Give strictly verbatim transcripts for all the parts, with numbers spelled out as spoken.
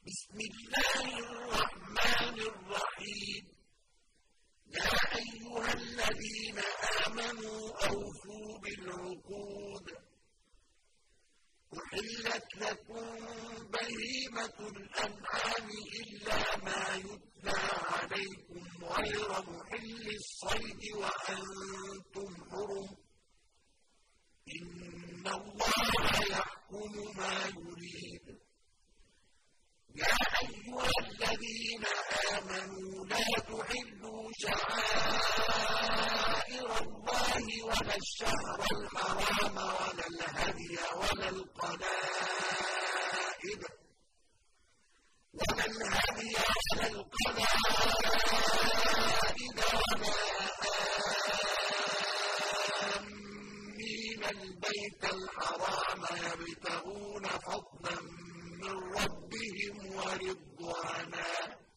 بسم الله الرحمن الرحيم يا أيها الذين آمنوا أوفوا بالعقود أحلت لكم بهيمة الأنعام إلا ما يتلى عليكم غير محل الصيد وأنتم حرم إن الله يحكم ما يريد يا أيها الذين آمنوا لا تحلوا شعائر الله ولا الشهر الحرام ولا الهدي ولا القلائد ولا الهدي ولا القلائد ولا آمين البيت الحرام يبتغون فضلا من ربهم ورضوانا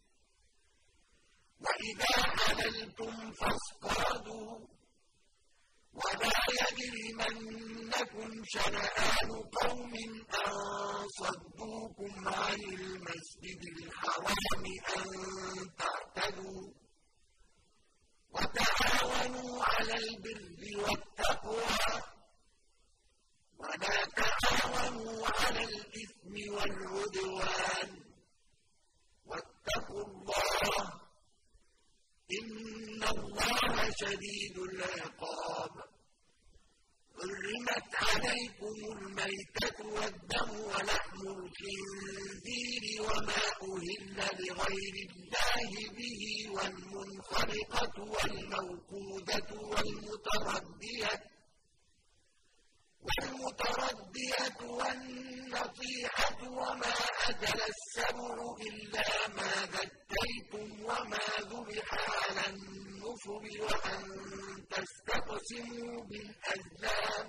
وإذا حللتم فاصطادوا ولا يجرمنكم شنآن قوم أن صدوكم عن المسجد الحرام أن تعتدوا وتعاونوا على البر والتقوى ولا تعاونوا على الإثم والعدوان واتقوا الله إن الله شديد العقاب حرمت عليكم الميتة والدم ولحم الخنزير وما أهل لغير الله به والمنخلقة والموقوذة والمتردية والمتردية والنطيحة وما أكل السبع إلا ما ذكيتم وما ذبح على النصب وأن تستقسموا بالأزلام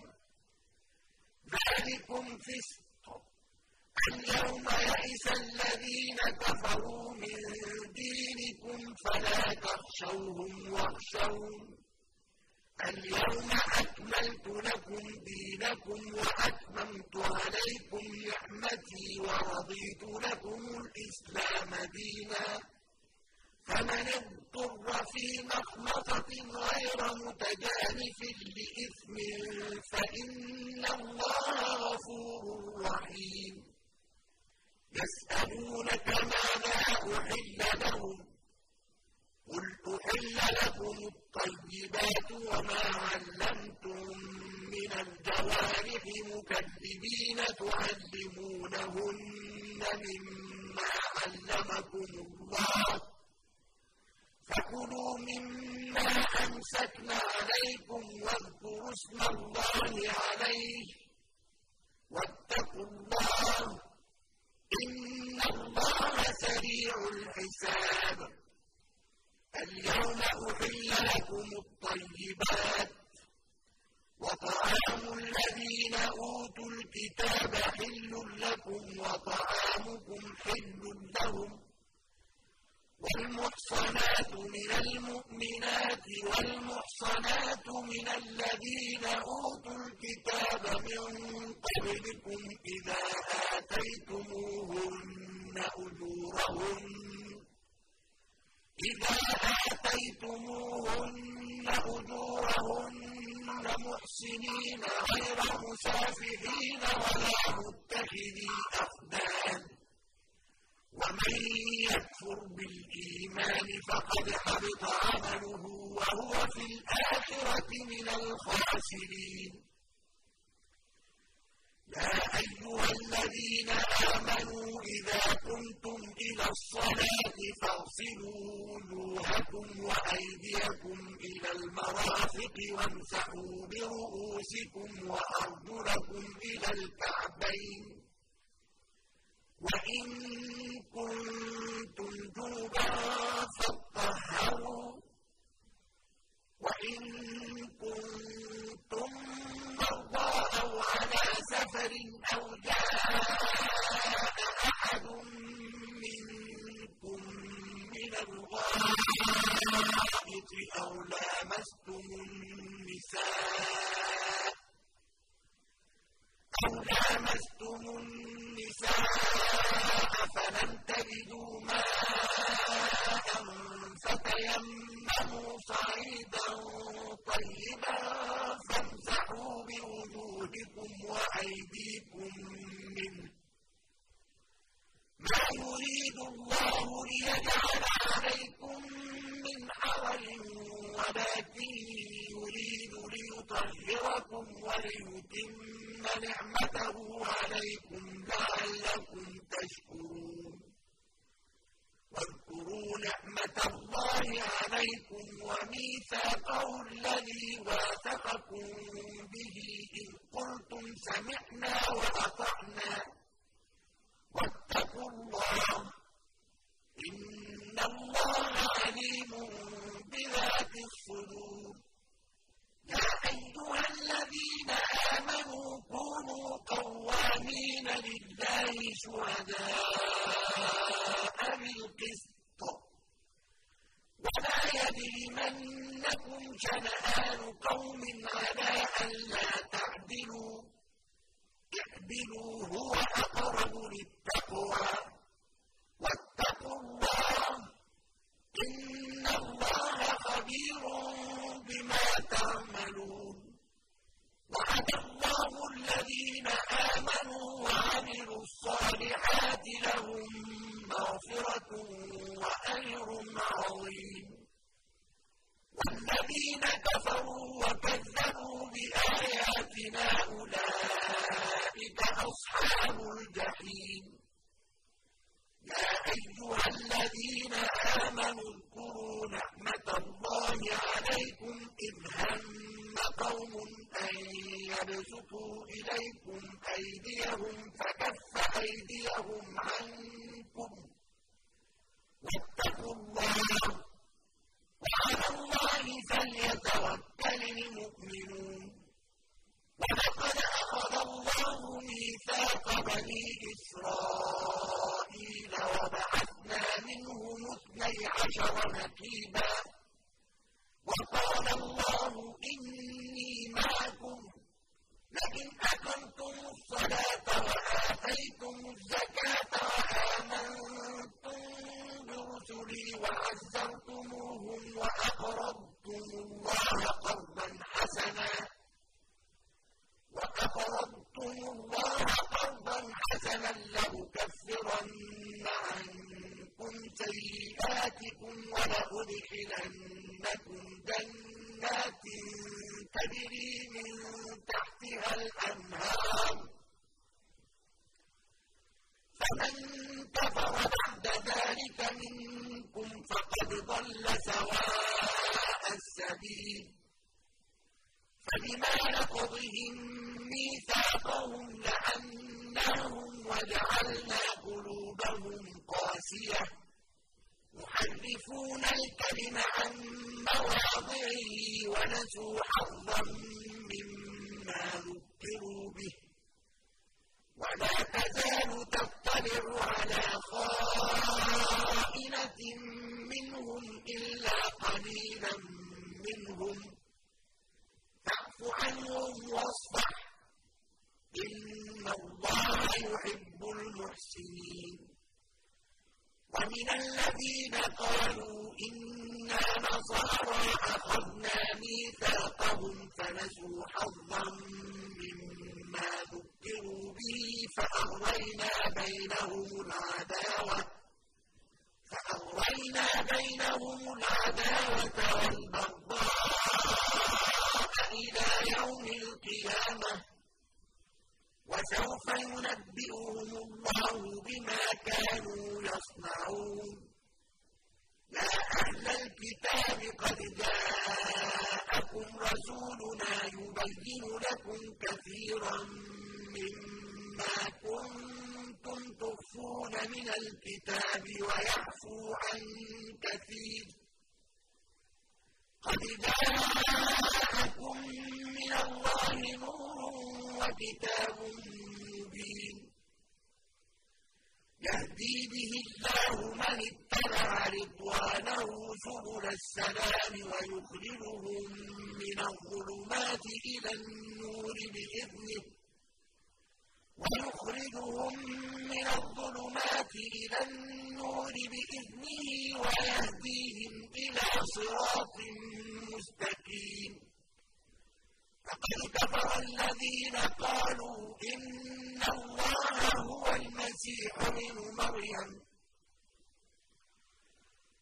ذلكم فسق اليوم يئس الذين كفروا من دينكم فلا تخشوهم واخشون اليوم أكملت لكم دينكم وأتممت عليكم نعمتي ورضيت لكم الإسلام دينا فمن اضطر في مخمصة غير متجانف لإثم فإن الله غفور رحيم يسألونك ماذا أحل لهم قل أحل لكم الطيبات وما علمتم من الجوارح مكذبين تعلمونهن مما علمكم الله فكلوا مما أمسكنا عليكم واذكروا اسم الله عليه واتقوا الله إن الله سريع الحساب اليوم أحل لكم الطيبات وطعام الذين أوتوا الكتاب حل لكم وطعامكم حل لهم والمحصنات من المؤمنات والمحصنات من الذين أوتوا الكتاب من قبلكم إذا آتيتموهن أجورهن إذا آتيتموهن أجورهن محسنين غير مسافحين ولا متخذي أخدان ومن يكفر بالإيمان فقد حبط عمله وهو في الآخرة من الخاسرين يا أيها الذين آمنوا إذا قمتم إلى الصلاة فاغسلوا وجوهكم وأيديكم إلى المرافق وامسحوا برؤوسكم وأرجلكم إلى الكعبين وإن كنتم جنبا فاطهروا وإن كنتم مرضى أو على سفر أو جاء أحد منكم من الغائط أو لامستم النساء أو لامستم النساء فلم تجدوا ليجعل عليكم من حرج ولكن يريد ليطهركم وليتم نعمته عليكم لعلكم تشكرون واذكروا نعمة الله عليكم وميثاقه الذي واثقكم به إذ قلتم سمعنا وأطعنا واتقوا الله إن الله عليم بذات الصدور يا أيها الذين آمنوا كونوا قوامين لله شهداء بالقسط ولا يجرمنكم شنآن قوم على ألا تعدلوا اعدلوا هو أقرب للتقوى واتقوا الله إن الله خبير بما تعملون وعد الله الذين آمنوا وعملوا الصالحات لهم مغفرة وأجر عظيم والذين كفروا وكذبوا بآياتنا أولئك أصحاب الجحيم يا أيها الذين آمنوا اذكروا نعمة الله عليكم إذ هم قوم أن يبسطوا إليكم أيديهم فكف أيديهم عنكم واتقوا الله وعلى الله فليتوكل المؤمنون ولقد أخذ الله ميثاق بني إسرائيل وبعثنا منهم اثني عشر نقيبا وقال الله إني معكم لئن أقمتم الصلاة وآتيتم الزكاة وآمنتم برسلي وعزرتموهم وأقرضتم الله قرضا حسنا وأقرضتم الله قرضا حسنا لأكفرن عنكم سيئاتكم ولأدخلنكم جنات تجري من تحتها الأنهار فمن كفر بعد ذلك منكم فقد ضل سواء السبيل فبما نقضهم ميثاقهم لعناهم وجعلنا قلوبهم قاسية يحرفون الكلم عن مواضعه ونسوا حظا مما ذكروا به ولا تزال تطلع على خائنة منهم إلا قليلا منهم فاعف عنهم واصفح إن الله يحب المحسنين ومن الذين قالوا إنا نصارى أخذنا ميثاقهم فنسوا حظا مما ذكروا به فأغرينا بينهم العداوة فأغرينا بينهم العداوة والبغضاء إلى يوم القيامة وسوف ينبئهم الله بما كانوا يصنعون يا أهل الكتاب قد جاءكم رسولنا يبين لكم كثيرا مما كنتم تخفون من الكتاب ويعفو عن كثير قد جاءكم من الله نور وكتاب مبين يهدي به الله من اتبع رضوانه سبل السلام ويخرجهم من الظلمات إلى النور بإذنه ويخرجهم من الظلمات إلى النور بإذنه ويهديهم إلى صراط مستقيم فقد كفر الذين قالوا إن الله هو المسيح ابن مريم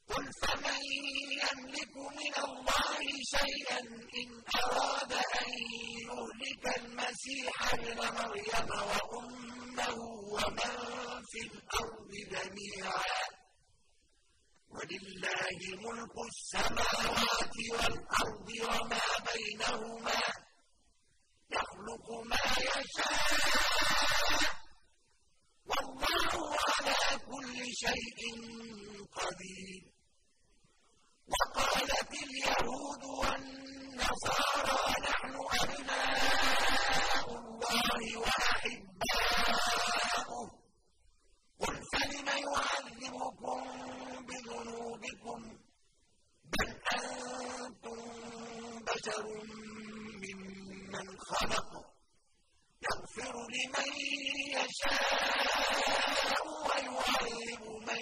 قُلْ فَمَن يَمْلِكُ مِنَ اللَّهِ شَيْئًا إِنْ أَرَادَ أَن يُهْلِكَ الْمَسِيحَ ابْنَ مَرْيَمَ وَأُمَّهُ وَمَن فِي الْأَرْضِ جَمِيعًا ۗ وَلِلَّهِ مُلْكُ السَّمَاوَاتِ وَالْأَرْضِ وَمَا بَيْنَهُمَا ۚ يَخْلُقُ مَا يَشَاءُ ۚ وَاللَّهُ عَلَىٰ كُلِّ شَيْءٍ قَدِيرٌ. وَقَالَتِ الْيَهُودُ وَالنَّصَارَىٰ نَحْنُ أَبْنَاءُ اللَّهِ وَأَحِبَّاؤُهُ ۚ قُلْ فَلِمَ يُعَذِّبُكُم بِذُنُوبِكُم ۖ بَلْ أَنتُم بَشَرٌ مِّمَّنْ خَلَقَ ۚ يَغْفِرُ لِمَن يَشَاءُ وَيُعَذِّبُ مَن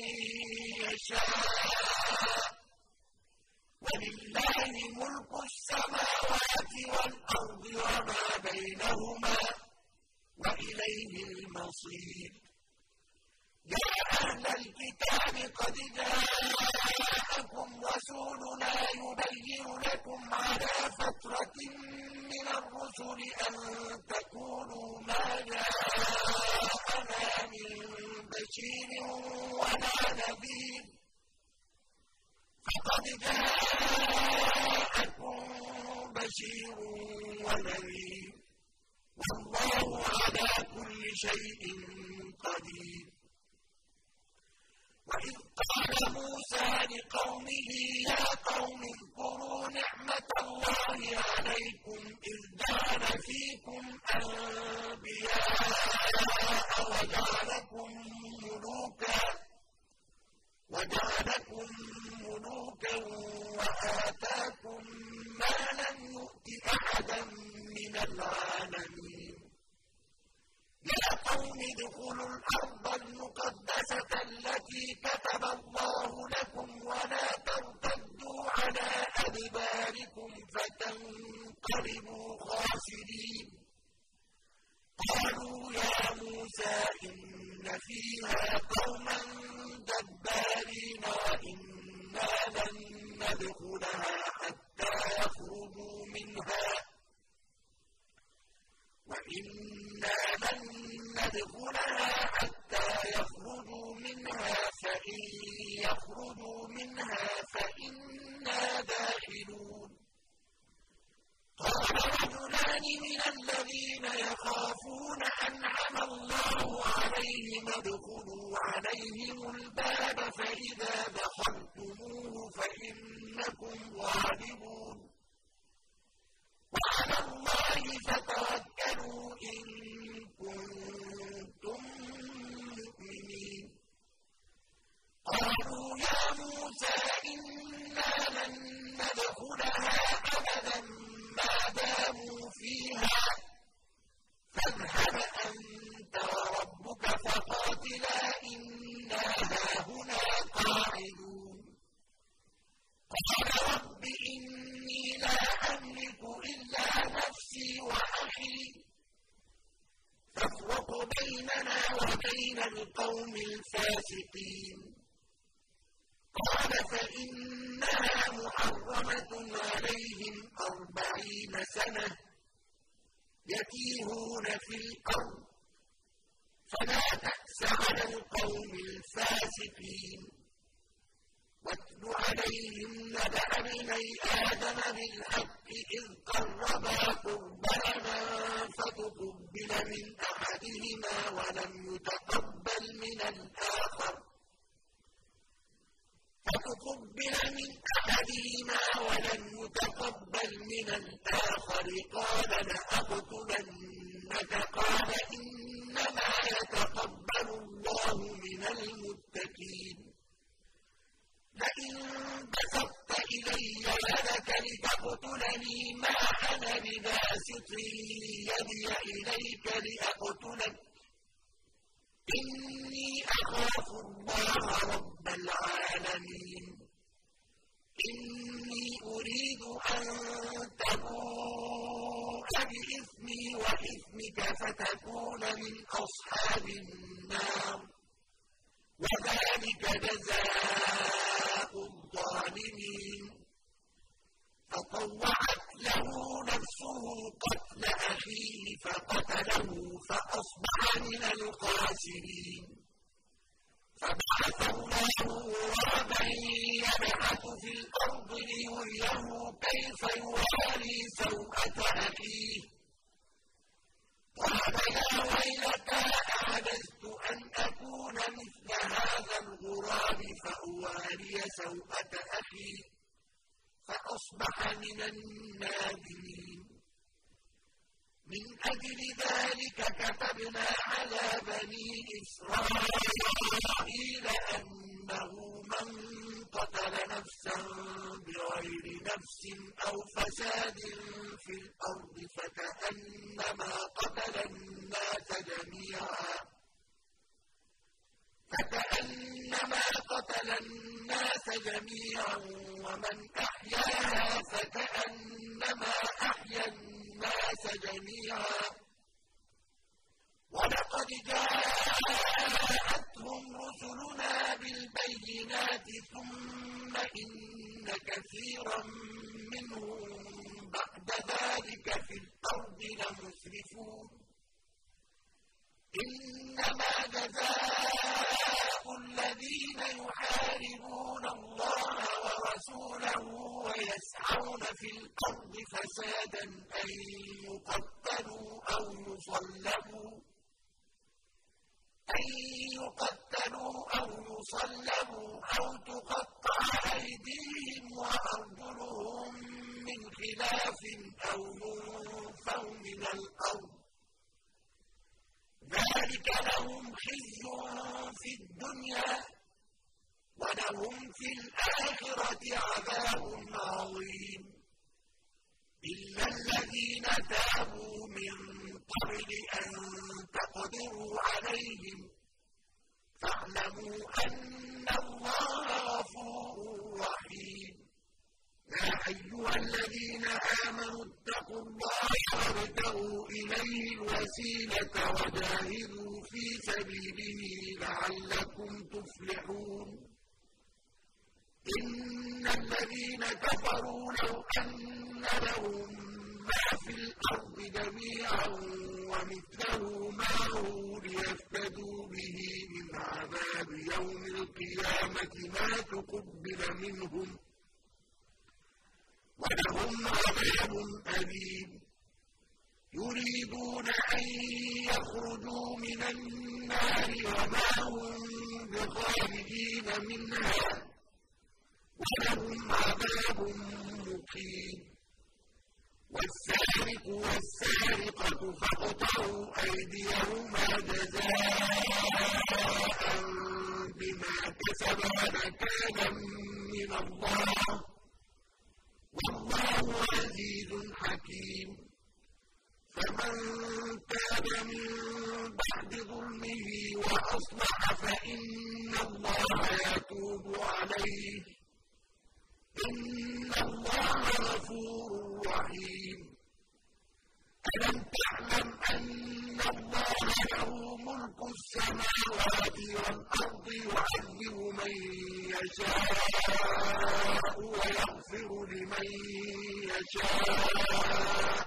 يَشَاءُ ۚ وَلِلَّهِ مُلْكُ السَّمَاوَاتِ وَالْأَرْضِ وَمَا بَيْنَهُمَا ۚ وَإِلَيْهِ الْمَصِيرُ. يَا أَهْلَ الْكِتَابِ قَدْ جَاءَكُمْ رَسُولُنَا يُبَيِّنُ لَكُمْ عَلَىٰ فَتْرَةٍ مِّنَ الرُّسُلِ أَن تَقُولُوا مَا جَاءَنَا مِن بَشِيرٍ وَلَا نَذِيرٍ ۖ فَقَدْ جَاءَكُم بَشِيرٌ وَنَذِيرٌ ۗ وَاللَّهُ عَلَىٰ كُلِّ شَيْءٍ قَدِيرٌ. وَإِذْ قَالَ مُوسَىٰ لِقَوْمِهِ يَا قَوْمِ اذْكُرُوا نِعْمَةَ اللَّهِ عَلَيْكُمْ إِذْ جَعَلَ فِيكُمْ أَنبِيَاءَ وَجَعَلَكُم مُّلُوكًا وَجَعَلَكُم مُّلُوكًا وَآتَاكُم مَّا لَمْ يُؤْتِ أَحَدًا مِّنَ الْعَالَمِينَ. يَا قَوْمِ ادْخُلُوا الْأَرْضَ الْمُقَدَّسَةَ الَّتِي كَتَبَ اللَّهُ لَكُمْ وَلَا تَرْتَدُّوا عَلَىٰ أَدْبَارِكُمْ فَتَنقَلِبُوا خَاسِرِينَ. قَالُوا يَا مُوسَىٰ إِنَّ فِيهَا قَوْمًا جَبَّارِينَ وَإِنَّا لَن نَّدْخُلَهَا حَتَّىٰ يَخْرُجُوا مِنْهَا وَإِنَّا لَن نَّدْخُلَهَا حَتَّىٰ يَخْرُجُوا مِنْهَا فَإِن يَخْرُجُوا مِنْهَا فَإِنَّا دَاخِلُونَ. قَالَ رَجُلَانِ مِنَ الَّذِينَ يَخَافُونَ أَنْعَمَ اللَّهُ عَلَيْهِمُ ادْخُلُوا عَلَيْهِمُ الْبَابَ فَإِذَا دَخَلْتُمُوهُ فَإِنَّكُمْ غَالِبُونَ، وَعَلَى اللَّهِ فَتَوَكَّلُوا إِن كُنتُم مُّؤْمِنِينَ. قَالُوا يَا مُوسَىٰ إِنَّا لَن نَّدْخُلَهَا أَبَدًا مَّا دَامُوا فِيهَا فَاذْهَبْ أَنتَ وَرَبُّكَ فَقَاتِلَا إِنَّا هَاهُنَا قَاعِدُونَ. قَالَ رَبِّ إِنِّي لَا أَمْلِكُ إِلَّا نَفْسِي وَأَخِي فَافْرُقْ بَيْنَنَا وَبَيْنَ الْقَوْمِ الْفَاسِقِينَ. قَالَ فَإِنَّهَا مُحَرَّمَةٌ عَلَيْهِمْ أَرْبَعِينَ سَنَةً يَتِيهُونَ فِي الْأَرْضِ فَلَا تَأْسَ عَلَى الْقَوْمِ الْفَاسِقِينَ. وَاتْلُ عَلَيْهِمْ نَبَأَ ابْنَيْ آدَمَ بِالْحَقِّ إِذْ قَرَّبَا قُرْبَانًا فَتُقُبِّلَ مِنْ أَحَدِهِمَا وَلَمْ يُتَقَبَّلْ مِنَ الْآخَرِ فَتُقُبِّلَ مِنْ أَحَدِهِمَا وَلَمْ يُتَقَبَّلْ مِنَ الْآخَرِ قَالَ لَأَقْتُلَنَّكَ قَالَ إِنَّمَا يَتَقَبَّلُ اللَّهُ مِنَ الْمُتَّقِينَ. لَئِن بَسَطتَ إِلَيَّ يَدَكَ لِتَقْتُلَنِي مَا أَنَا بِبَاسِطٍ يَدِيَ إِلَيْكَ لِأَقْتُلَكَ إِنِّي أَخَافُ اللَّهَ رَبَّ الْعَالَمِينَ. إِنِّي أُرِيدُ أَن تَبُوءَ بِإِثْمِي وَإِثْمِكَ فَتَكُونَ مِنْ أَصْحَابِ النَّارِ، وَذَٰلِكَ جَزَاءُ ليريه كيف يواري سوءة أخيه قال يا ويلتى أعجزت أن أكون مثل هذا الغراب فأواري سوءة أخي فأصبح من النادمين من أجل ذلك كتبنا على بني إسرائيل أنه من قتل نفسا بغير نفس أو فساد في الأرض فكأنما قتل الناس جميعا فكأنما قتل الناس جميعا ومن أحياها فكأنما أحيا الناس جميعا ولقد جاءتهم رسلنا بالبينات ثم إن كثيرا منهم بعد ذلك في الأرض لمسرفون إنما جزاء الذين يحاربون الله ورسوله ويسعون في الأرض فسادا أن يقتلوا أو يصلبوا أن يقتلوا أو يصلبوا أو تقطع أيديهم وأرجلهم من خلاف أو ينفوا من الأرض ذلك لهم خزي في الدنيا ولهم في الآخرة عذاب عظيم إلا الذين تابوا من قبل أن تقدروا عليهم فاعلموا أن الله غفور رحيم يا أيها الذين آمنوا اتقوا الله وابتغوا إليه الوسيلة وجاهدوا في سبيله لعلكم تفلحون إن الذين كفروا لو أن لهم ما في الأرض جميعا ومثله معه ليفتدوا به من عذاب يوم القيامة ما تقبل منهم ولهم عذاب أليم يريدون أن يخرجوا من النار وما هم بخارجين منها ولهم عذاب مقيم والسارق والسارقة فاقطعوا أيديهما جزاء بما كسبا نكالا من الله والله عزيز حكيم فمن تاب من بعد ظلمه وأصلح فإن الله يتوب عليه إن الله غفور رحيم ألم تعلم أن الله له ملك السماوات والأرض يعذب من يشاء ويغفر لمن يشاء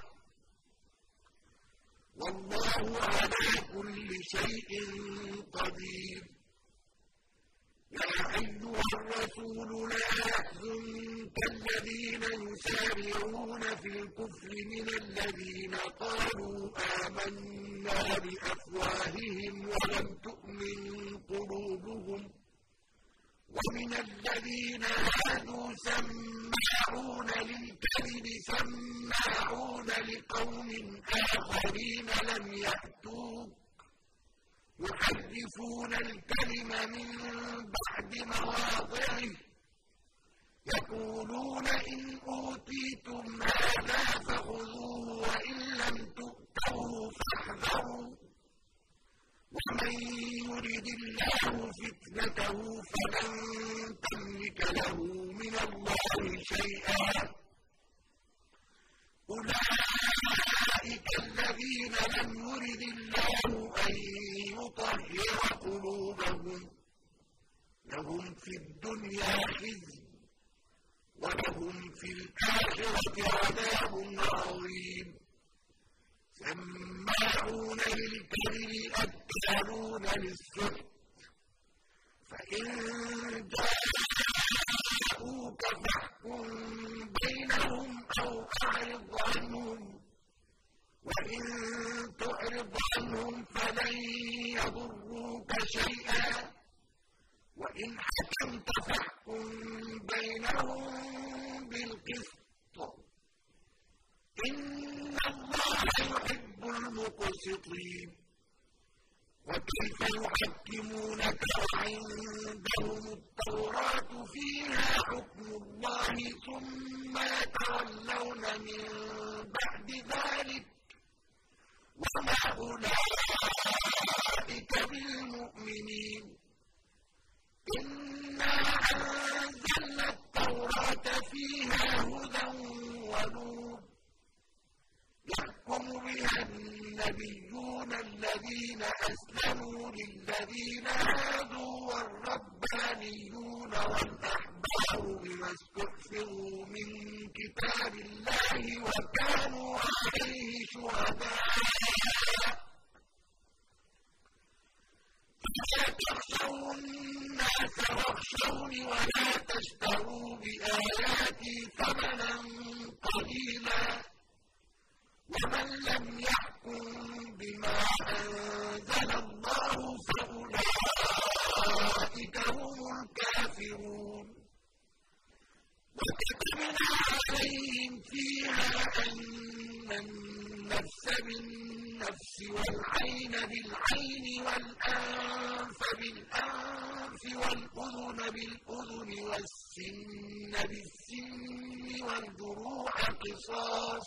والله على كل شيء قدير يا أيها الرسول لا يحزنك الذين يسارعون في الكفر من الذين قالوا آمنا بأفواههم ولم تؤمن قلوبهم ومن الذين هادوا سماعون للكذب سماعون لقوم آخرين لم يأتوك يحرفون الكلم من بعد مواضعه يقولون إن أوتيتم هذا فخذوه وإن لم تؤتوه فاحذروا ومن يرد الله فتنته فلن تملك له من الله شيئا أولئك الذين لم يرد الله أن يطهر قلوبهم لهم في الدنيا خزي ولهم في الآخرة عذاب عظيم سماعون للكذب أكالون للسحت فإن جاءوك فاحكم إن حكمت فاحكم بينهم بالقسط إن الله يحب المقسطين وكيف يحكمونك وعندهم التوراة فيها حكم الله ثم يتولون من بعد ذلك وما أولئك بالمؤمنين إنا أنزلنا التوراة فيها هدى ونور يحكم بها النبيون الذين أسلموا للذين هادوا والربانيون والأحبار بما استحفظوا من كتاب الله وكانوا عليه شهداء فلا تخشوا الناس واخشوني ولا تشتروا بآياتي ثمنا قليلا ومن لم يحكم بما أنزل الله فأولئك هم الكافرون وكتبنا عليهم فيها أن النفس بالنفس والعين بالعين والأنف بالأنف والأذن بالأذن والسن بالسن والجروح قصاص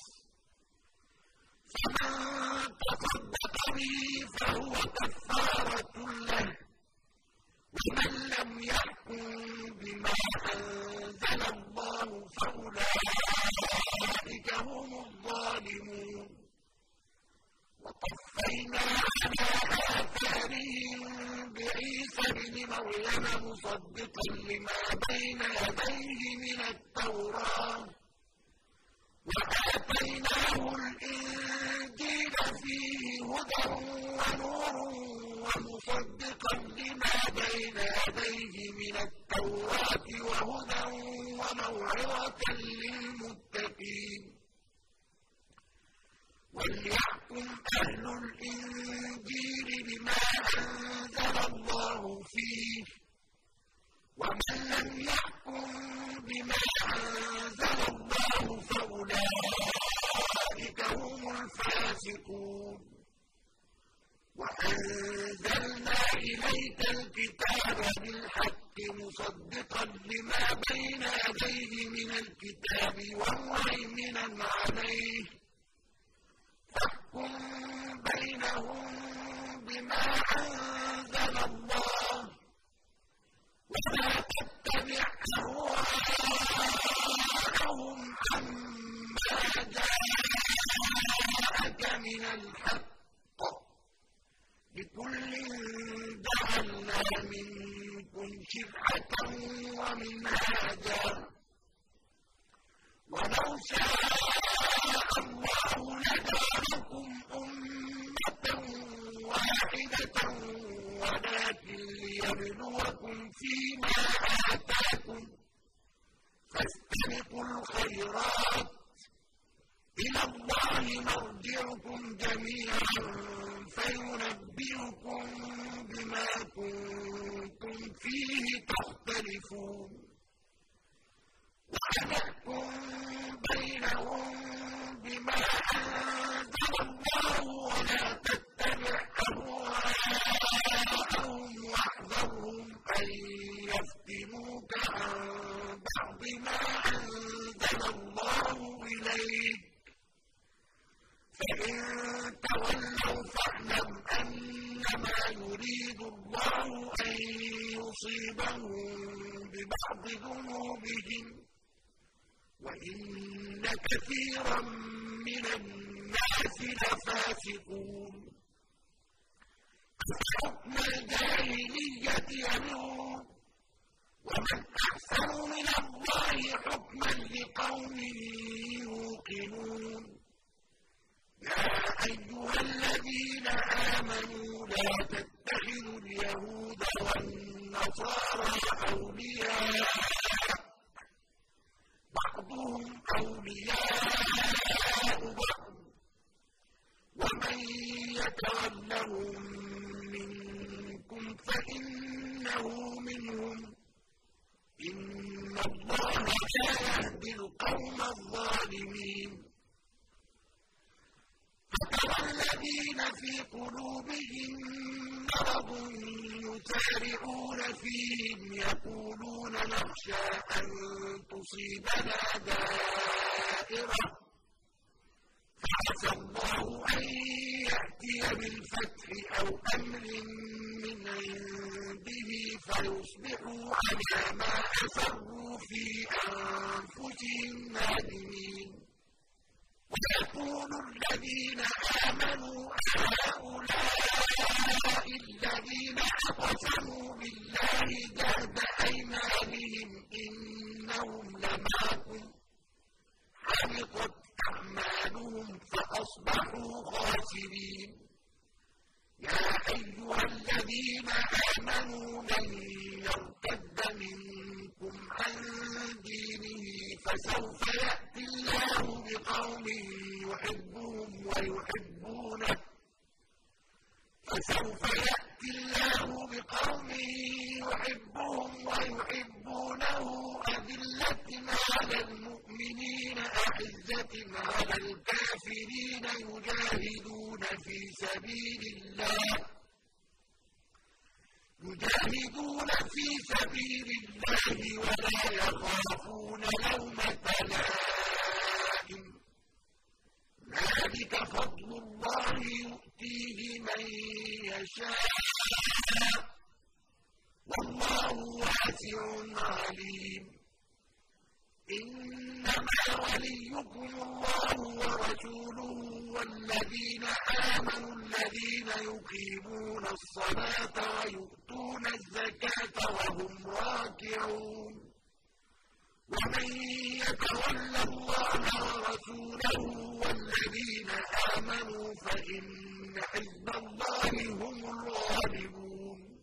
فمن تصدق به فهو كفارة له ومن لم يحكم بما أنزل الله فأولئك هم الظالمون وقفينا على آثارهم بعيسى ابن مريم مصدقا لما بين يديه من التوراة وآتيناه الإنجيل فيه هدى ونور ومصدقا لما بين يديه من التوراة وهدى وموعظة للمتقين وليحكم أهل الإنجيل بما أنزل الله فيه ومن لم يحكم بما أنزل الله فأولئك هم الفاسقون وأنزلنا إليك الكتاب بالحق مصدقا لما بين يديه من الكتاب ومهيمنا عليه فاحكم بينهم بما أنزل الله ولا تتبع أهواءهم عما جاءك من الحق لكل جعلنا منكم شرعة ومنهاجا ولو شاء الله لجعلكم أمة واحدة ولكن ليبلوكم فيما آتاكم فاستبقوا الخيرات إلى الله مرجعكم جميعا فينبئكم بما كنتم فيه تختلفون وأحكم بينهم بما أنزل الله ولا تتبع أهواءهم واحذرهم أن يفتنوك عن بعض ما أنزل الله إليك فإن تولوا فاعلم أنما يريد الله أن يصيبهم ببعض ذنوبهم وإن كثيرا من الناس لفاسقون أفحكم الجاهلية يبغون ومن أحسن من الله حكما لقوم يوقنون يا أيها الذين آمنوا لا تتخذوا اليهود والنصارى أولياء بعضهم أولياء بعض ومن يتولهم منكم فإنه تحسبونه منهم إن الله لا يهدي القوم الظالمين فترى الذين في قلوبهم مرض يسارعون فيهم يقولون نخشى أن تصيبنا دائرة فعسى الله أن يأتي بالفتح أو أمر من عنده فيصبحوا على ما أسروا في أنفسهم نادمين ويقول الذين آمنوا هؤلاء الذين أقسموا بالله جهد أيمانهم إنهم لمعكم حبطت أعمالهم فأصبحوا خاسرين يا أيها الذين آمنوا من يرتد منكم عن دينه فسوف يأتي الله بقوم يحبهم ويحبونه فسوف يأتي الله بقوم يحبهم ويحبونه أذلة على المؤمنين أعزة على الكافرين يجاهدون في سبيل الله يجاهدون في سبيل الله ولا يخافون لومة لائم ذلك فضل الله يؤتيه من يشاء والله واسع عليم إنما وليكم الله ورسوله والذين آمنوا الذين يقيمون الصلاة ويؤتون الزكاة وهم راكعون ومن يتول الله ورسوله والذين آمنوا فإن حزب الله هم الغالبون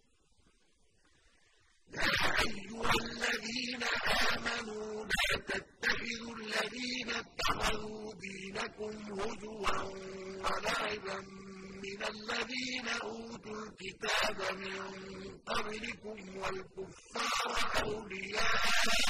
يا أيها الذين آمنوا لا تتخذوا الذين اتخذوا دينكم هزوا ولعبا من الذين أوتوا الكتاب من قبلكم والكفار أولياء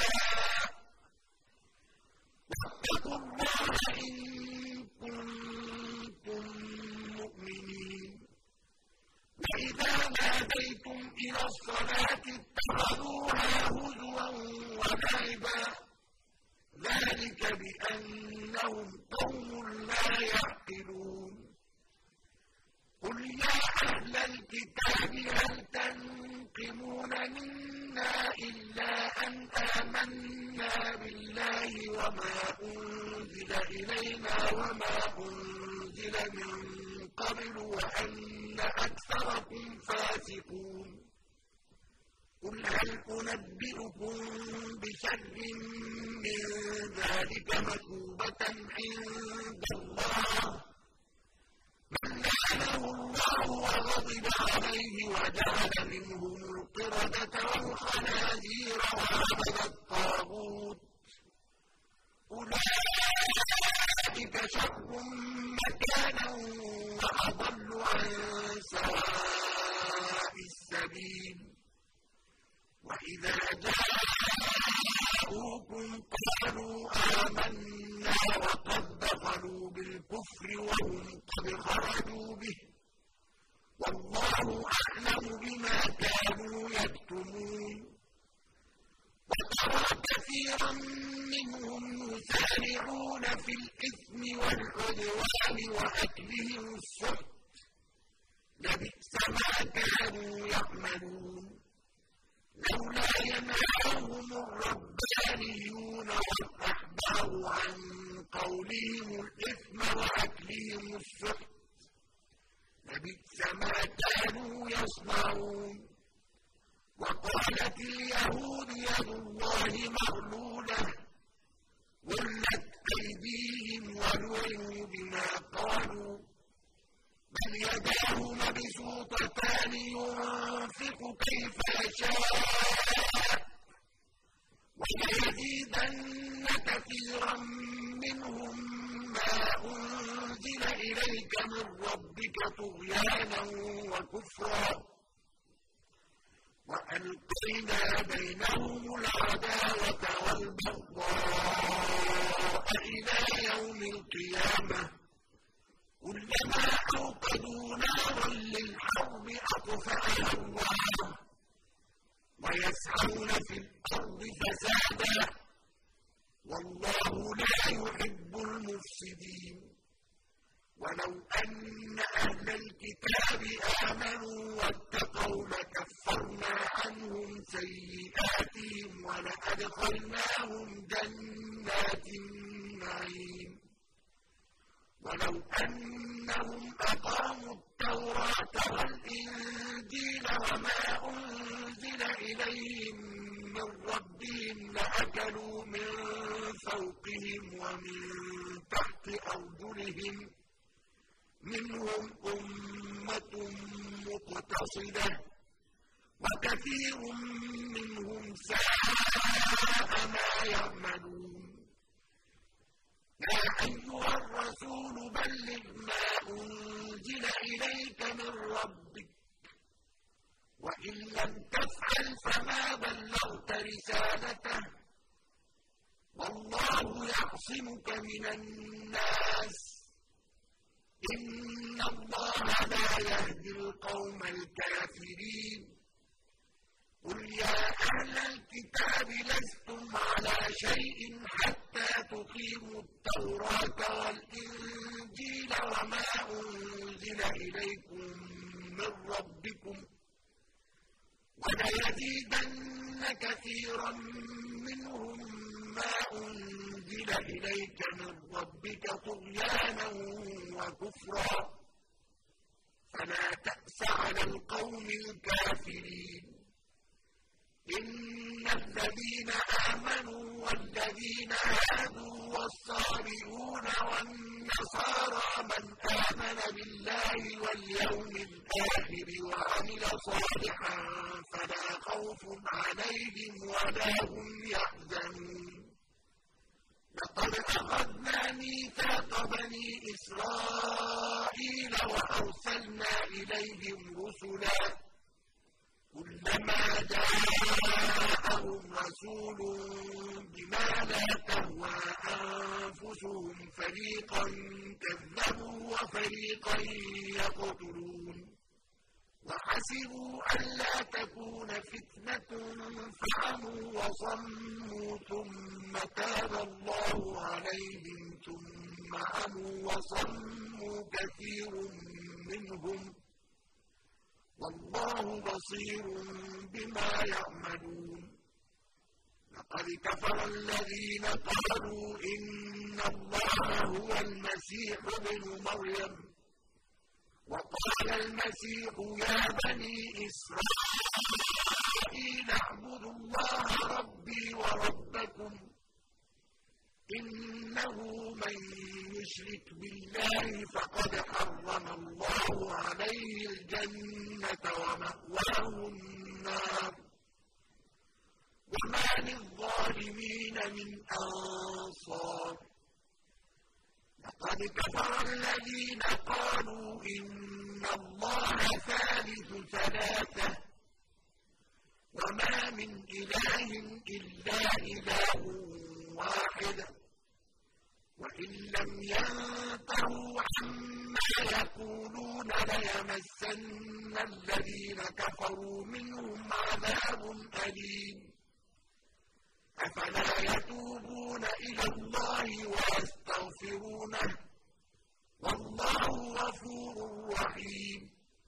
واتقوا الله إن كنتم مؤمنين وإذا ناديتم إلى الصلاة اتخذوها هزوا ولعبا ذلك بأنهم قوم لا يعقلون قل يا أهل الكتاب هل تنقمون منا إلا أن آمنا بالله وما أنزل إلينا وما أنزل من قبل وأن أكثركم فاسقون قل هل أنبئكم بشر من ذلك مثوبة عند الله من لعنه الله وغضب عليه وجعل منهم القردة والخنازير وعبد الطاغوت أولئك شر مكانا وأضل عن سواء السبيل وإذا جاءوكم قالوا آمنا وقد دخلوا بالكفر وهم قد خرجوا به والله أعلم بما كانوا يكتمون وترى كثيرا منهم يسارعون في الإثم والعدوان وأكلهم السحت لبئس ما كانوا يعملون لولا ينهاهم الربانيون والأحبار عن قولهم الإثم وأكلهم السحت لبئس ما كانوا يصنعون وقالت اليهود يد الله مغلولة غلت أيديهم ولعنوا بما قالوا بل يداه مبسوطتان ينفق كيف يشاء وليزيدن كثيرا منهم ما أنزل إليك من ربك طغيانا وكفرا وألقينا بينهم العداوة والبغضاء إلى يوم القيامة كلما أوقدوا نارا للحرب أطفأها الله ويسعون في الأرض فسادا والله لا يحب المفسدين ولو أن أهل الكتاب آمنوا واتقوا لكفرنا عنهم سيئاتهم ولأدخلناهم جنات النعيم ولو أنهم أقاموا التوراة والإنجيل وما أنزل إليهم من ربهم لأكلوا من فوقهم ومن تحت أرجلهم منهم أمة مقتصدة وكثير منهم ساء ما يعملون يا أيها الرسول بلغ ما أنزل إليك من ربك وإن لم تفعل فما بلغت رسالته والله يعصمك من الناس إن الله لا يهدي القوم الكافرين قل يا أهل الكتاب لستم على شيء حتى تقيموا التوراة والإنجيل وما أنزل إليكم من ربكم وليزيدن كثيرا منهم ما أنزل إليك من ربك طغيانا وكفرا فلا تأس على القوم الكافرين إن الذين آمنوا والذين هادوا والصابئون والنصارى من آمن بالله واليوم الآخر وعمل صالحا فلا خوف عليهم ولا هم يحزنون لقد أخذنا ميثاق بني إسرائيل وأرسلنا إليهم رسلا كلما جاءهم رسول بما لا تهوى أنفسهم فريقا كذبوا وفريقا يقتلون وحسبوا ألا تكون فتنة فعموا وصموا ثم تاب الله عليهم ثم عموا وصموا كثير منهم والله بصير بما يعملون لقد كفر الذين قالوا إن الله هو المسيح ابن مريم وقال المسيح يا بني إسرائيل اعبدوا الله ربي وربكم إنه من يشرك بالله فقد حرم الله عليه الجنة ومأواه النار وما للظالمين من أنصار لقد كفر الذين قالوا إن الله ثالث ثلاثة وما من إله إلا إله واحد وإن لم ينتهوا عما يقولون ليمسن الذين كفروا منهم عذاب أليم أفلا يتوبون إلى الله ويستغفرونه والله غفور رحيم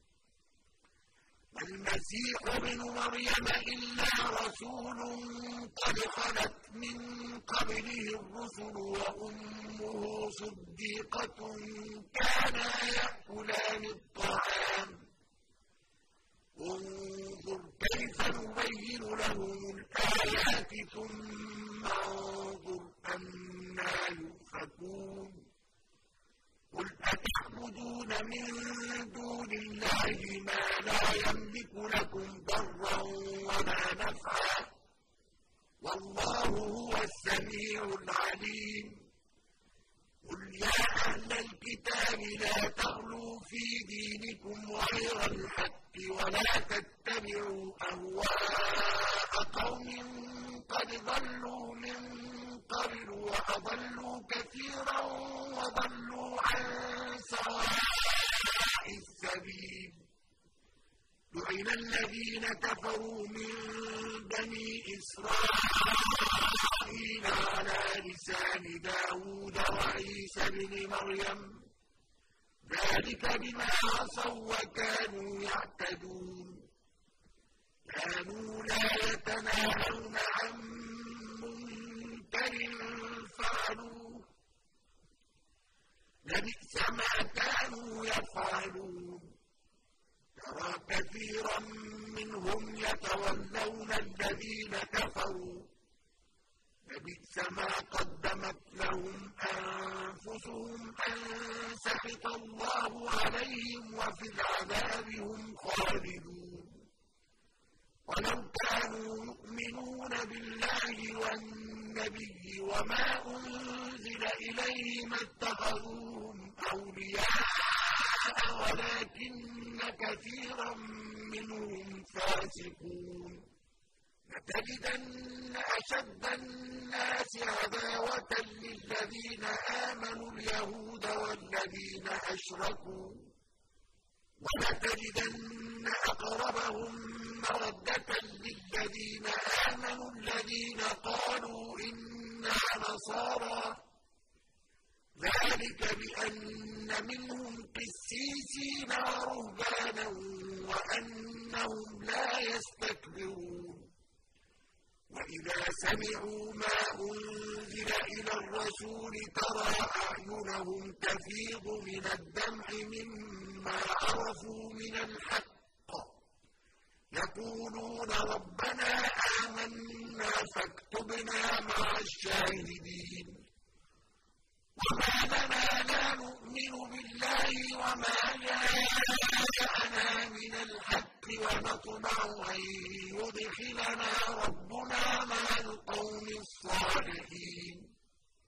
المسيح ابن مريم إلا رسول قد خلت من قبله الرسل وأمه صديقة كانا يأكلان الطعام انظر كيف نبين لهم الآيات ثم انظر أنى يؤفكون قل أتعبدون من دون الله ما لا يملك لكم ضرا ولا نفعا والله هو السميع العليم قل يا أهل الكتاب لا تغلوا في دينكم غير الحق ولا تتبعوا تتبعوا أهواء قوم قد ضلوا من قبل وأضلوا كثيرا وضلوا عن سواء السبيل لعن الذين كفروا من بني إسرائيل على لسان داود وعيسى بن مريم ذلك بما عصوا وكانوا يعتدون كانوا لا يتناهون عن منكر فعلوه لبئس ما كانوا يفعلون ترى كثيرا منهم يتولون الذين كفروا لبئس ما قدمت لهم أنفسهم أن سخط الله عليهم وفي العذاب هم خالدون ولو كانوا يؤمنون بالله والنبي وما أنزل إليه ما اتخذوهم أولياء ولكن كثيرا منهم فاسقون لتجدن أشد الناس عداوة للذين آمنوا اليهود والذين أشركوا ولتجدن أقربهم مودة للذين آمنوا الذين قالوا إنا نصارى ذلك بأن منهم قسيسين ورهبانا وأنهم لا يستكبرون وإذا سمعوا ما أنزل إلى الرسول ترى أعينهم تفيض من الدمع مما عرفوا من الحق يقولون ربنا آمنا فاكتبنا مع الشاهدين وما لنا لا نؤمن بالله وما جاءنا من الحق ونطمع أن يدخلنا ربنا مع القوم الصالحين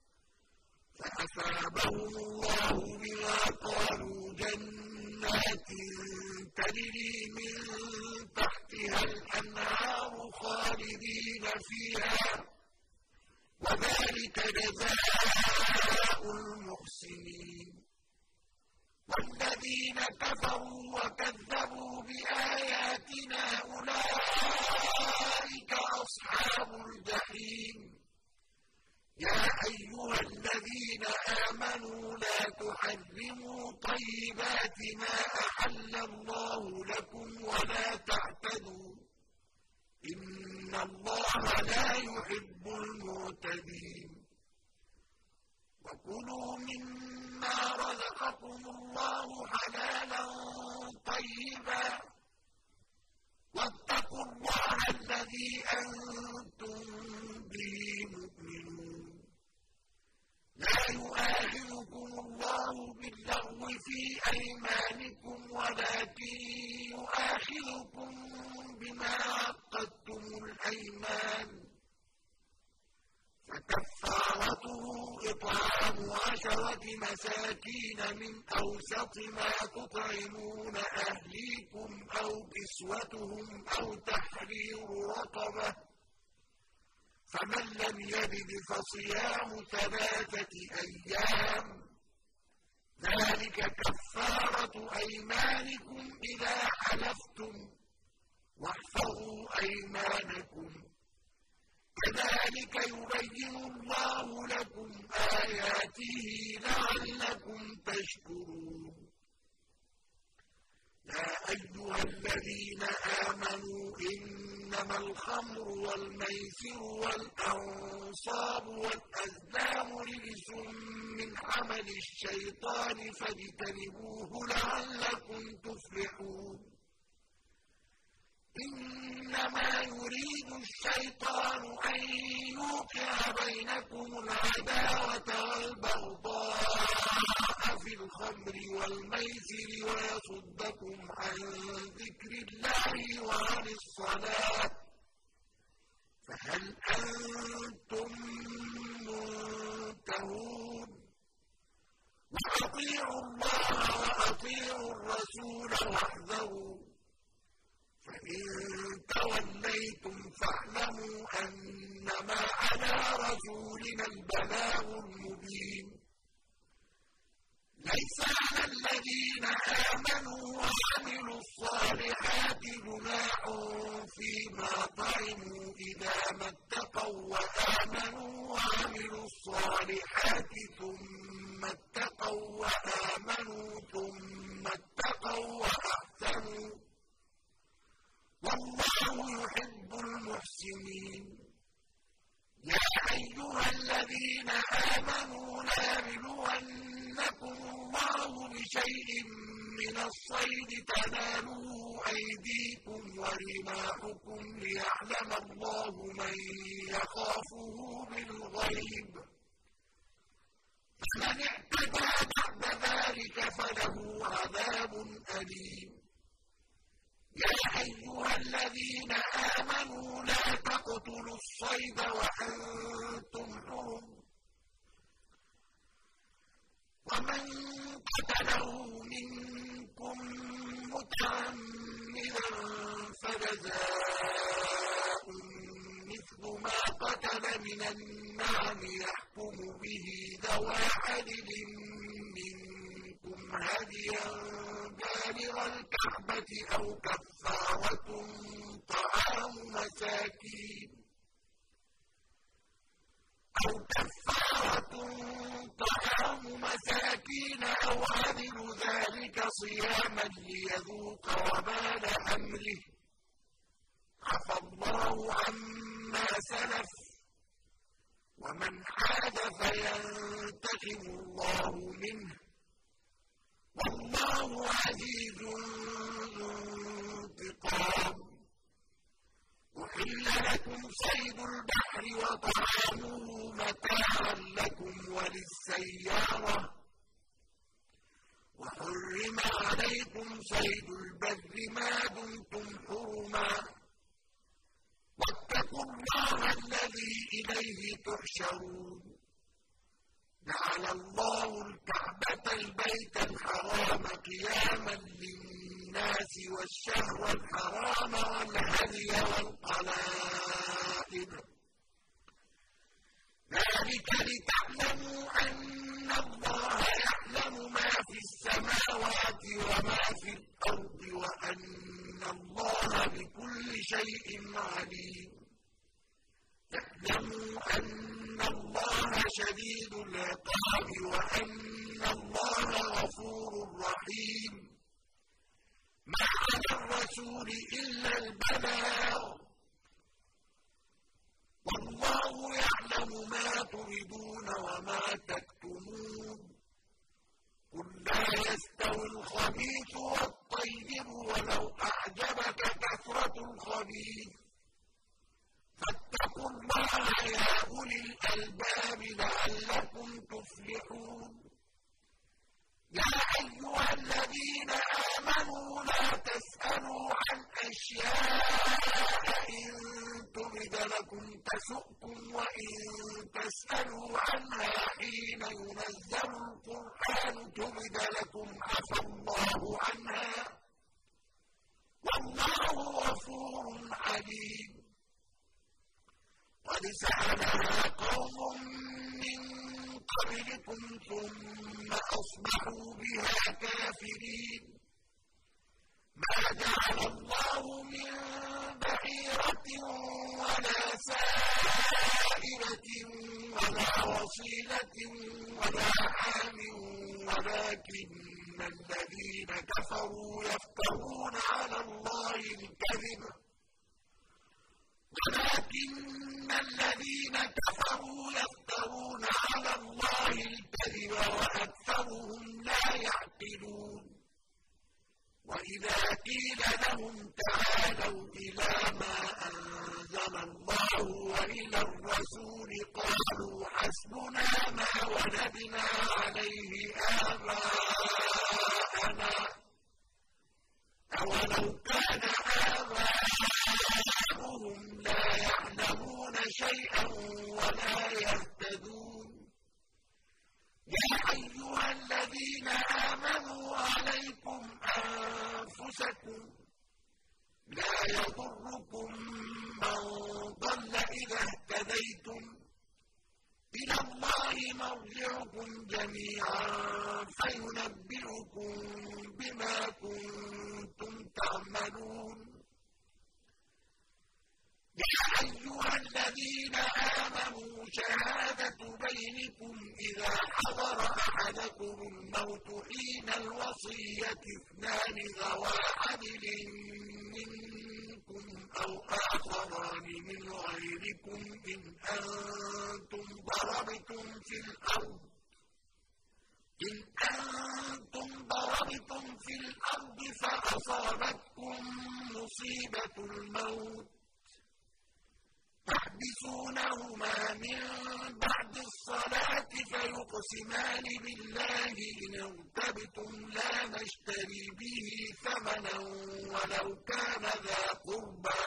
فأثابهم الله بما قالوا جنات تجري من تحتها الأنهار خالدين فيها وذلك جزاء المحسنين والذين كفروا وكذبوا بآياتنا أولئك أصحاب الجحيم يا أيها الذين آمنوا لا تحرموا طيبات ما أحل الله لكم ولا تعتدوا إن الله لا يحب المعتدين وكلوا مما رزقكم الله حلالا طيبا واتقوا الله الذي أنتم به مؤمنون لا يؤاخذكم الله باللغو في أيمانكم ولكن يؤاخذكم بما عقدتم الأيمان فكفارته إطعام عشرة مساكين من أوسط ما تطعمون أهليكم أو كسوتهم أو تحرير رقبة فمن لم يجد فصيام ثلاثة أيام ذلك كفارة أيمانكم إذا حلفتم واحفظوا أيمانكم كذلك يبين الله لكم آياته لعلكم تشكرون يا أيها الذين آمنوا إنما الخمر والميسر والأنصاب والأزلام رجس من عمل الشيطان فاجتنبوه لعلكم تفلحون إنما يريد الشيطان أن يوقع بينكم العداوة والبغضاء في الخمر والميسر ويصدكم عن ذكر الله وعن الصلاة فهل أنتم منتهون وأطيعوا الله وأطيعوا الرسول واحذروا فإن رسولنا البلاغ المبين ليس على الذين آمنوا وعملوا الصالحات جناح فيما طعموا إذا ما اتقوا وآمنوا وعملوا الصالحات ثم اتقوا وآمنوا ثم اتقوا وأحسنوا والله يحب المحسنين يا أيها الذين آمنوا ليبلونكم الله بشيء من الصيد تناله أيديكم ورماحكم ليعلم الله من يخافه بالغيب فمن اعتدى بعد ذلك فله عذاب أليم يا أيها الذين آمنوا لا تقتلوا الصيد وأنتم حرم ومن قتله منكم متعمدا فجزاء مثل ما قتل من النعم يحكم به ذوى عدل منكم هديا بالغ الكعبة أو كفارة طعام مساكين أو كفارة طعام مساكين أو عدل ذلك صياما ليذوق وبال أمره عفى الله عما سلف ومن عاد فينتقم الله منه والله عزيز ذو انتقام أحل لكم صيد البحر وطعامه متاعا لكم وللسيارة وحرم عليكم صيد البر ما دمتم حرما واتقوا الله الذي إليه تحشرون جعل الله الكعبة البيت الحرام قياما للناس والشهر الحرام والهدي والقلائد ذلك لتعلموا أن الله يعلم ما في السماوات وما في الأرض وأن الله بكل شيء عليم اعلموا أن الله شديد العقاب وأن الله غفور رحيم ما على الرسول إلا البلاغ والله يعلم ما تبدون وما تكتمون قل لا يستوي الخبيث والطيب ولو أعجبك كثرة الخبيث فاتقوا الله يا أولي الألباب لعلكم تفلحون يا أيها الذين آمنوا لا تسألوا عن أشياء إن تبد لكم تسؤكم وإن تسألوا عنها حين ينزل القرآن تبد لكم عفى الله عنها والله غفور حليم قد سألها قوم من قبلكم ثم أصبحوا بها كافرين ما جعل الله من بحيرة ولا سائبة ولا وصيلة ولا عام ولكن الذين كفروا يفترون على الله الكذب ولكن الذين كفروا يفترون على الله الكذب وأكثرهم لا يعقلون وإذا قيل لهم تعالوا إلى ما أنزل الله وإلى الرسول قالوا حسبنا ما وجدنا عليه آباءنا أولو كان آباؤهم لا يعلمون شيئا ولا يهتدون يا أيها الذين آمنوا عليكم أنفسكم لا يضركم من ضل إذا اهتديتم جميعا فينبئكم بما كنتم تعملون. يا أيها الذين آمنوا شهادة بينكم إذا حضر أحدكم الموت حين الوصية اثنان ذوى عدل منكم أو آخران من غيركم إن أنتم ضربتم في الأرض إن أنتم ضربتم في الأرض فأصابتكم مصيبة الموت تحبسونهما من بعد الصلاة فيقسمان بالله إن ارتبتم لا نشتري به ثمنا ولو كان ذا قربى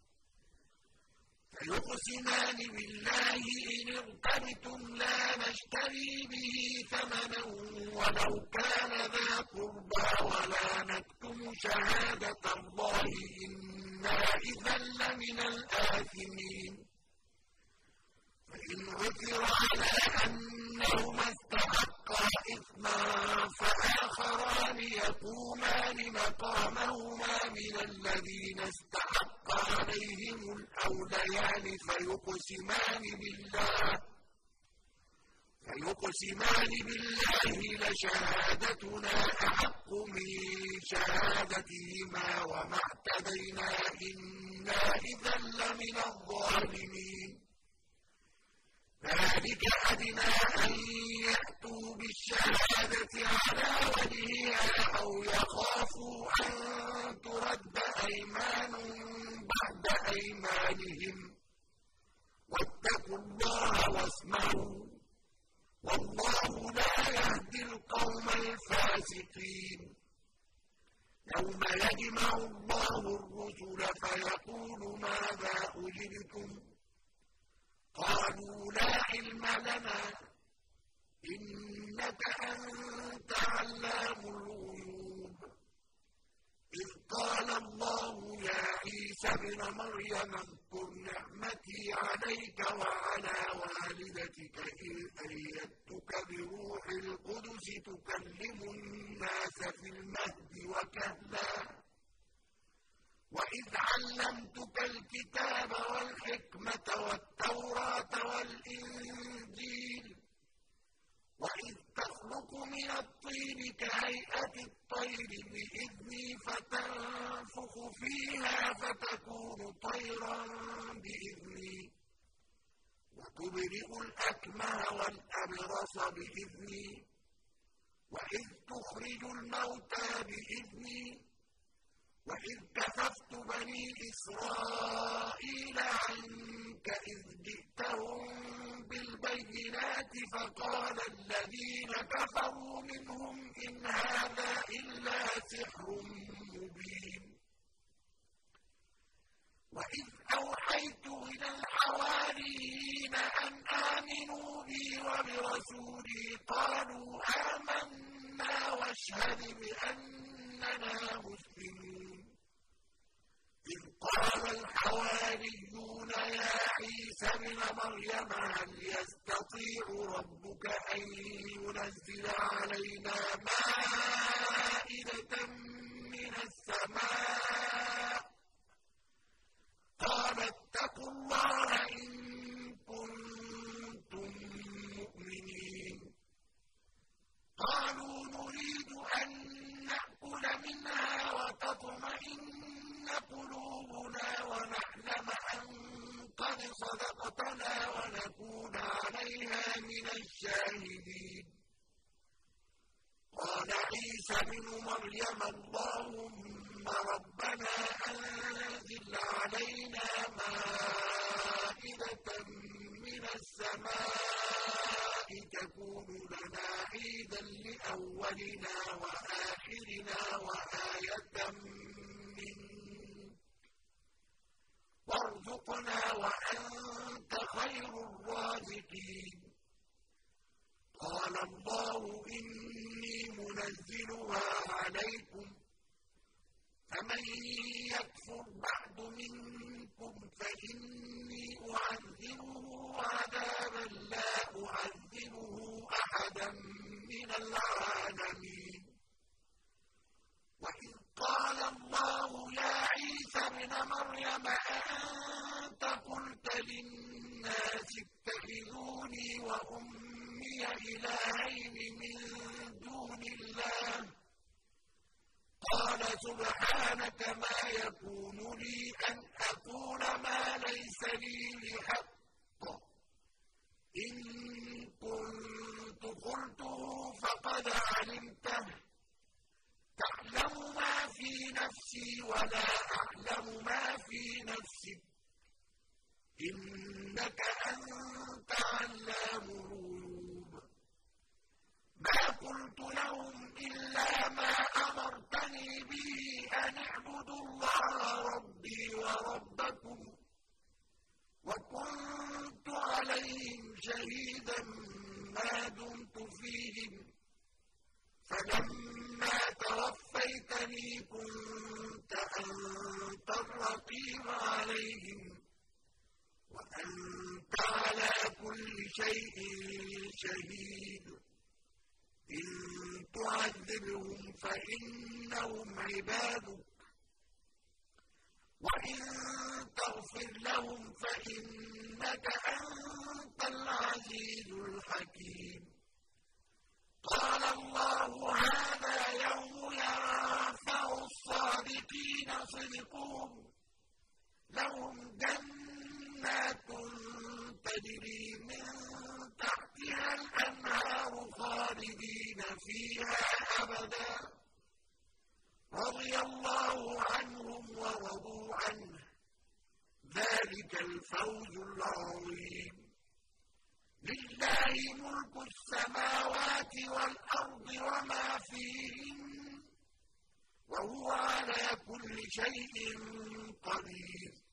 فيقسمان بالله إن ارتبتم لا نشتري به ثمنا ولو كان ذا قربى ولا نكتم شهادة الله إنا إذا لمن الآثمين. فإن عثر على أنهما استحقا إثما فآخران يقومان مقامهما من الذين استحق عليهم الأوليان فيقسمان بالله فيقسمان بالله لشهادتنا أحق من شهادتهما وما اعتدينا إنا إذا لمن الظالمين. ذلك أدنى أن يأتوا بالشهادة على وجهها أو يخافوا أن ترد أيمان بعد أيمانهم واتقوا الله واسمعوا والله لا يهدي القوم الفاسقين. يوم يجمع الله الرسل فيقول ماذا أجبتم قالوا لا علم لنا إنك أنت علام الغيوب. إذ قال الله يا عيسى ابن مريم اذكر نعمتي عليك وعلى والدتك إذ أيدتك بروح القدس تكلم الناس في المهد وكهلا وإذ علمتك الكتاب والحكمة والتوراة والإنجيل وإذ تخلق من الطين كهيئة الطير بإذني فتنفخ فيها فتكون طيرا بإذني وتبرئ الأكمه والأبرص بإذني وإذ تخرج الموتى بإذني وإذ كففت بني إسرائيل عنك إذ جئتهم بالبينات فقال الذين كفروا منهم إن هذا إلا سحر مبين. وإذ أوحيت إلى الحواريين أن آمنوا بي وبرسولي قالوا آمنا واشهد بأننا مسلمون. إذ قال الحواريون يا عيسى ابن مريم هل يستطيع ربك أن ينزل علينا مائدة من السماء قال اتقوا الله إن كنتم مؤمنين. قالوا نريد أن نأكل منها وتطمئن قلوبنا ونعلم أن قد صدقتنا ونكون عليها من الشاهدين. قال عيسى ابن مريم اللهم ربنا أنزل علينا مائدة من السماء تكون لنا عيدا لأولنا وآخرنا وآية وارزقنا وأنت خير الرازقين. قال الله إني منزلها عليكم فمن يكفر بعد منكم فإني أعذبه عذابا لا أعذبه أحدا العالمين. وإذ قال الله يا عيسى ابن مريم أأنت قلت للناس اتخذوني وأمي إلهين من دون الله قال سبحانك ما يكون لي أن أقول ما ليس لي بحق إن كنت قلته فقد علمته تعلم ما في نفسي ولا أعلم ما في نفسك إنك أنت علام الغيوب. ما قلت لهم إلا ما أمرتني به أن اعبدوا الله ربي وربكم وكنت عليهم شهيدا ما دمت فيهم فلما توفيتني كنت أنت الرقيب عليهم وأنت على كل شيء شهيد. إن تعذبهم فإنهم عبادك وإن تغفر لهم فإنك أنت العزيز الحكيم. قال الله هذا يوم ينفع الصادقين صدقهم لهم جنات تجري من تحتها الأنهار خالدين فيها أبدا رضي الله عنهم ورضوا عنه ذلك الفوز العظيم. لله ملك السماوات والأرض وما فيهن وهو على كل شيء قدير.